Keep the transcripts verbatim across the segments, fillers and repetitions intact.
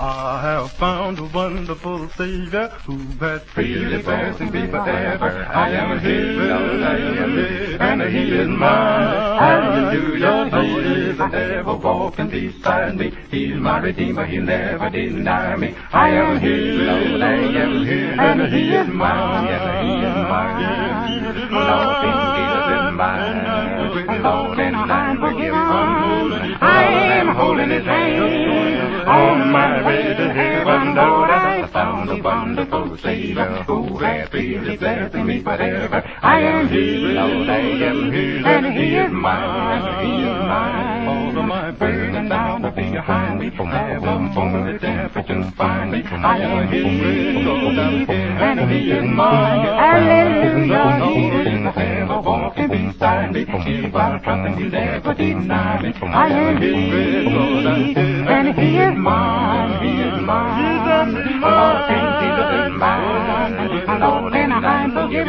I have found a wonderful Savior who has freely blessed me forever. I am His, Lord, I am His, and He is mine. Hallelujah, He is ever walking beside me. He's my Redeemer, He'll never deny me. I am His, Lord, I am His, and He is mine. Yes, He is mine. Lord, Jesus is mine. Lord, and I'm forgiven. I am holding His hand on my way to heaven. Lord, I found a wonderful Savior who has freely blessed me forever. I am His, Lord, I am His, and He is mine. He is mine. All of my burden down to be behind me. Heaven for the devil to find me. I am His, Lord, I am His, and He is mine. Hallelujah. Lord, in heaven walking beside me. If I trust Him, He'll never deny me. I am His, Lord, I am His, and He is mine. He is mine. Lord, Jesus is mine. Lord, and I'm forgiven.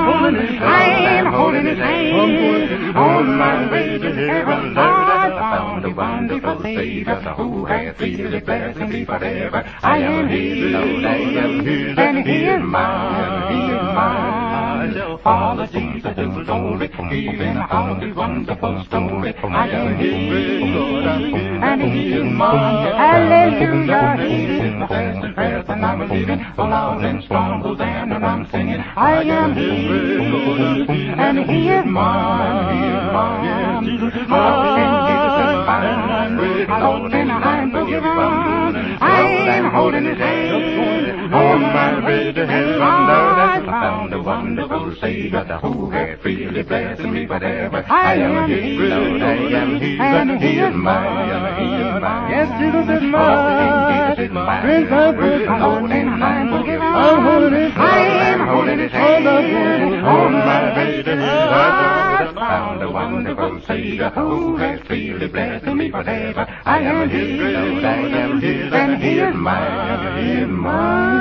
I am holding His hand on my way to heaven. Lord, I found a wonderful Savior who has freely blessed me forever. I am His, Lord, I am His, and He is mine. He is mine. I shall follow Jesus to glory, even how His wonderful story. I am His, Lord, I am His, and He is mine. Hallelujah. He's in the fast and breath, and I'm living loud and strong, Hosanna, and I'm singing. I am His, Lord, I am His, and He is mine. He is mine. Lord, and Jesus is mine. Lord, and I'm forgiven. I am holding His hand on my way to heaven. Lord, I found a wonderful Savior who has freely blessed me forever. I am His, Lord, I am His, and He is mine. He is mine. Yes, Jesus is mine. Jesus is mine. Prince of Peace, Lord, and I'm forgiven. I'm holding His hand. I am holding His hand on my way to heaven. I found a wonderful Savior who has freely blessed me forever. I am His, Lord, I am His, and He is mine. He is mine.